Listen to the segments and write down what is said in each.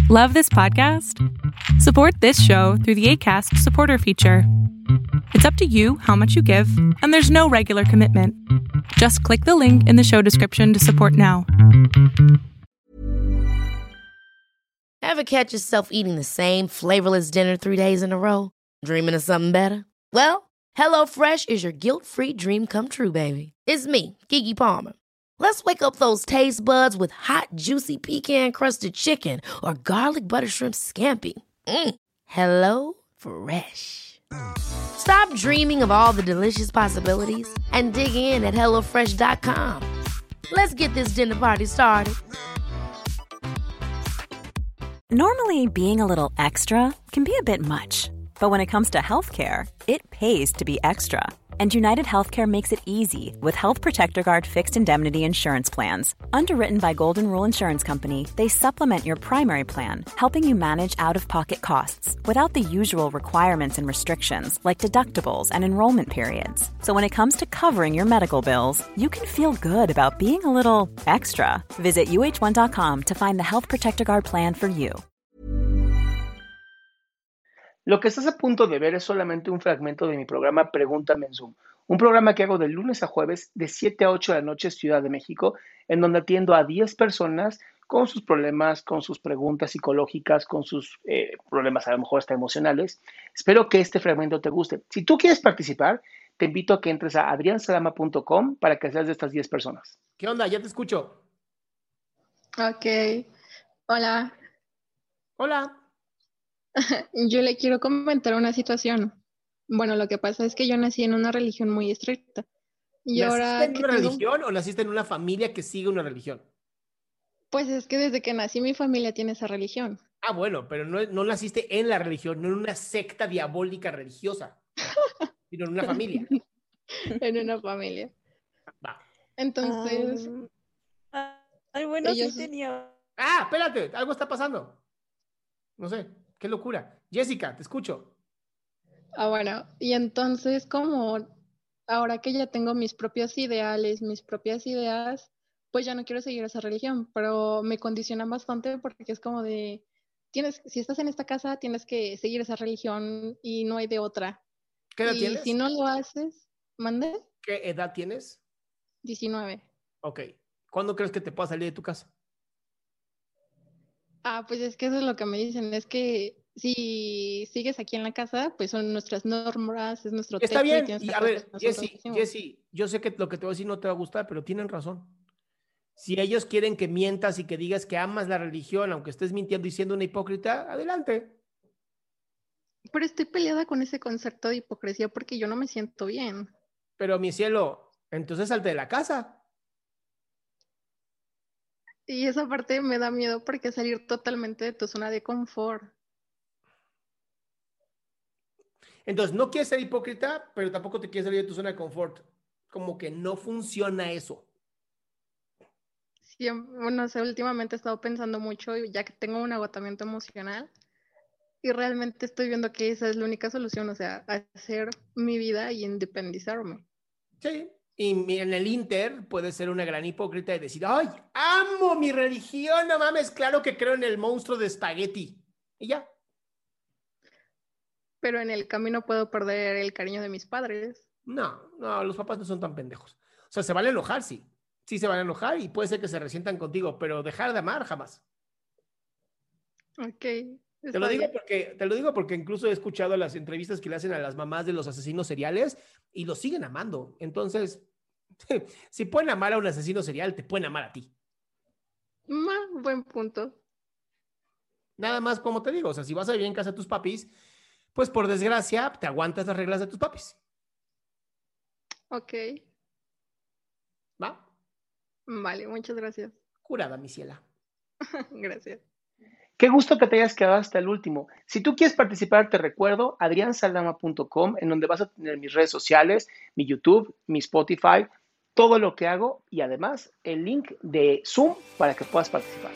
Love this podcast? Support this show through the Acast supporter feature. It's up to you how much you give, and there's no regular commitment. Just click the link in the show description to support now. Ever catch yourself eating the same flavorless dinner 3 days in a row? Dreaming of something better? Well, HelloFresh is your guilt-free dream come true, baby. It's me, Keke Palmer. Let's wake up those taste buds with hot, juicy pecan-crusted chicken or garlic butter shrimp scampi. Hello Fresh. Stop dreaming of all the delicious possibilities and dig in at HelloFresh.com. Let's get this dinner party started. Normally, being a little extra can be a bit much, but when it comes to healthcare, it pays to be extra. And United Healthcare makes it easy with Health Protector Guard fixed indemnity insurance plans. Underwritten by Golden Rule Insurance Company, they supplement your primary plan, helping you manage out-of-pocket costs without the usual requirements and restrictions like deductibles and enrollment periods. So when it comes to covering your medical bills, you can feel good about being a little extra. Visit uh1.com to find the Health Protector Guard plan for you. Lo que estás a punto de ver es solamente un fragmento de mi programa Pregúntame en Zoom, un programa que hago de lunes a jueves de 7 a 8 de la noche Ciudad de México, en donde atiendo a 10 personas con sus problemas, con sus preguntas psicológicas, con sus problemas a lo mejor hasta emocionales. Espero que este fragmento te guste. Si tú quieres participar, te invito a que entres a adriansalama.com para que seas de estas 10 personas. ¿Qué onda? Ya te escucho. Ok. Hola. Hola. Yo le quiero comentar una situación. Bueno, lo que pasa es que yo nací en una religión muy estricta. Y ahora ¿Naciste en una religión o naciste en una familia que sigue una religión? Pues es que desde que nací mi familia tiene esa religión. Ah, bueno, pero no naciste en la religión, no en una secta diabólica religiosa, sino en una familia. En una familia. Va. Entonces... bueno, ellos... sí tenía... Ah, espérate, algo está pasando. No sé. ¡Qué locura! Jessica, te escucho. Bueno, y entonces como ahora que ya tengo mis propios ideales, mis propias ideas, pues ya no quiero seguir esa religión, pero me condicionan bastante porque es como de, si estás en esta casa, tienes que seguir esa religión y no hay de otra. ¿Qué edad tienes? Y si no lo haces, ¿mande? ¿Qué edad tienes? 19. Ok. ¿Cuándo crees que te puedas salir de tu casa? Pues es que eso es lo que me dicen, es que si sigues aquí en la casa, pues son nuestras normas, es nuestro Está techo. bien, y a ver, Jessie, yo sé que lo que te voy a decir no te va a gustar, pero tienen razón. Si ellos quieren que mientas y que digas que amas la religión, aunque estés mintiendo y siendo una hipócrita, adelante. Pero estoy peleada con ese concepto de hipocresía porque yo no me siento bien. Pero mi cielo, entonces salte de la casa. Y esa parte me da miedo porque salir totalmente de tu zona de confort. Entonces, no quieres ser hipócrita, pero tampoco te quieres salir de tu zona de confort. Como que no funciona eso. Sí, bueno, o sea, últimamente he estado pensando mucho, ya que tengo un agotamiento emocional, y realmente estoy viendo que esa es la única solución, o sea, hacer mi vida y independizarme. Sí. Y en el Inter puedes ser una gran hipócrita y decir, ¡ay, amo mi religión! No mames, claro que creo en el monstruo de espagueti. Y ya. Pero en el camino puedo perder el cariño de mis padres. No, los papás no son tan pendejos. O sea, se van a enojar, sí. Sí se van a enojar y puede ser que se resientan contigo, pero dejar de amar jamás. Ok. Te lo digo porque incluso he escuchado las entrevistas que le hacen a las mamás de los asesinos seriales y los siguen amando. Entonces, si pueden amar a un asesino serial, te pueden amar a ti. Buen punto. Nada más como te digo, o sea, si vas a vivir en casa de tus papis, pues por desgracia te aguantas las reglas de tus papis. Ok. ¿Va? Vale, muchas gracias. Curada, mi ciela. Gracias. Qué gusto que te hayas quedado hasta el último. Si tú quieres participar, te recuerdo adriansaldama.com, en donde vas a tener mis redes sociales, mi YouTube, mi Spotify, todo lo que hago y además el link de Zoom para que puedas participar.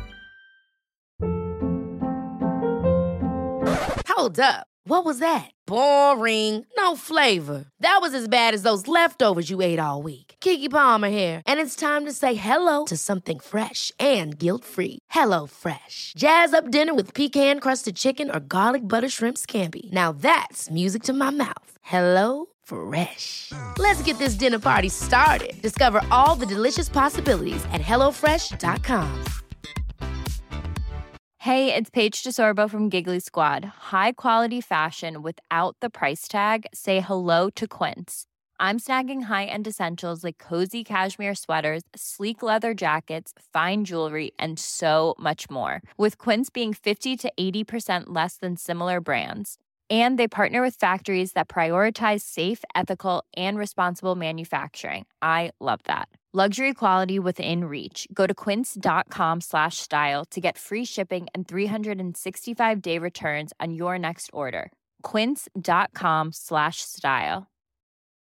Hold up. What was that? Boring. No flavor. That was as bad as those leftovers you ate all week. Keke Palmer here, and it's time to say hello to something fresh and guilt-free. Hello Fresh. Jazz up dinner with pecan-crusted chicken or garlic butter shrimp scampi. Now that's music to my mouth. Hello Fresh. Let's get this dinner party started. Discover all the delicious possibilities at hellofresh.com. Hey, it's Paige DeSorbo from Giggly Squad. High quality fashion without the price tag. Say hello to Quince. I'm snagging high-end essentials like cozy cashmere sweaters, sleek leather jackets, fine jewelry, and so much more. With Quince being 50 to 80% less than similar brands. And they partner with factories that prioritize safe, ethical, and responsible manufacturing. I love that. Luxury quality within reach. Go to quince.com/style to get free shipping and 365-day returns on your next order. Quince.com/style.